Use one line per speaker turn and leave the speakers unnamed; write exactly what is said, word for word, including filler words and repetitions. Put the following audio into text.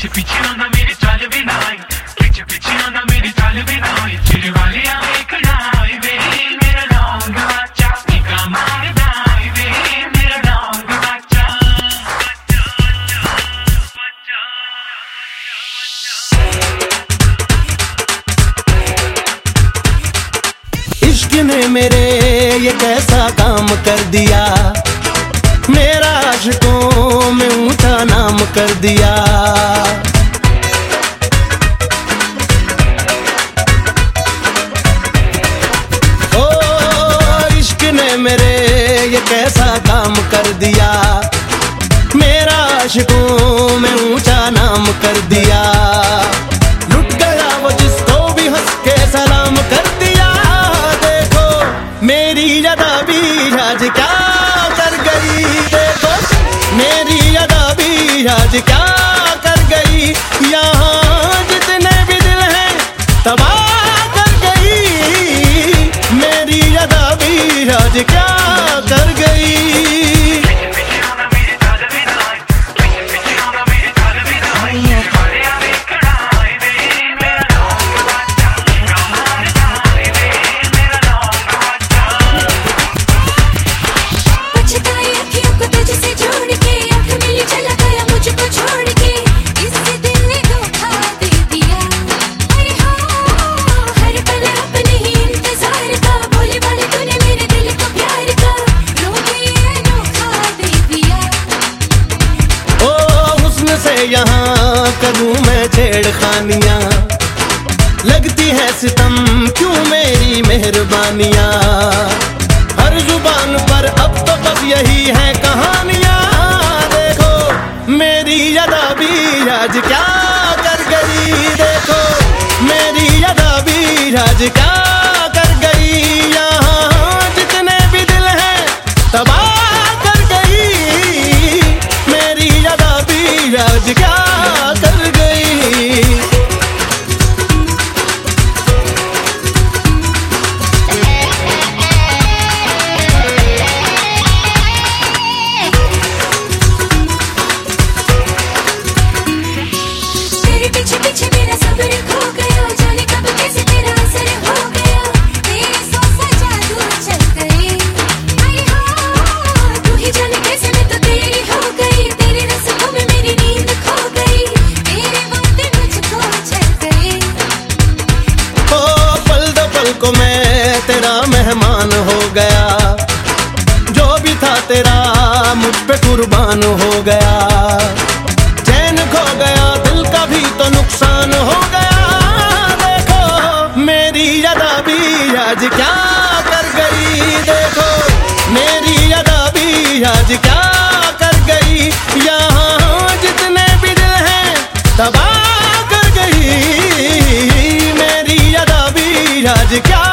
पीछे पीछे आंदा मेरे चल भी ना आई, पीछे पीछे आंदा मेरे चल भी ना आई, चिर वाले आवे कढ़ाई वे मेरा लौंग बच्चा निका मारदा वे मेरा लौंग बच्चा।
इश्क ने मेरे ये कैसा काम कर दिया, मेरा आशिकों में ऊंचा नाम कर दिया। ओ इश्क ने मेरे ये कैसा काम कर दिया, मेरा आशिकों में ऊंचा नाम कर दिया। लुट गया वो जिसको भी हंस के सलाम कर दिया। देखो मेरी अदा भी आज क्या कर गई, देखो मेरी अदा भी आज क्या कर गई। यहाँ जितने भी दिल हैं तबाह कर गई, मेरी अदा भी आज क्या कर गई। यहाँ करूँ मैं छेड़खानियाँ, लगती है सितम क्यों मेरी मेहरबानियाँ। हर जुबान पर अब तो बस यही है कहानियाँ। देखो मेरी अदा भी आज क्या कर गई, देखो मेरी अदा भी आज क्या कर गई। यहाँ जितने भी दिल हैं तबाह कर गई, मेरी अदा भी आज क्या कर गई।
तेरे पीछे पीछे मेरा सब्र खो गया, जाने कब कैसे तेरा असर हो गया। तेरे सौ सजा दूर चल गई, अरे हाँ तू ही जाने कैसे मैं तो तेरी हो गई। तेरे रस्मों में मेरी नींद खो गई, तेरे वादे मुझको चल गए।
ओ पल दो पल को मैं तेरा मेहमान हो गया, जो भी था तेरा मुझ पे कुर्बान हो गया। चैन खो गया दिल का भी तो नुकसान हो गया। देखो मेरी अदा भी आज क्या कर गई, देखो मेरी अदा भी आज क्या कर गई। यहाँ जितने भी दिल हैं तबाह कर गई, मेरी अदा भी आज क्या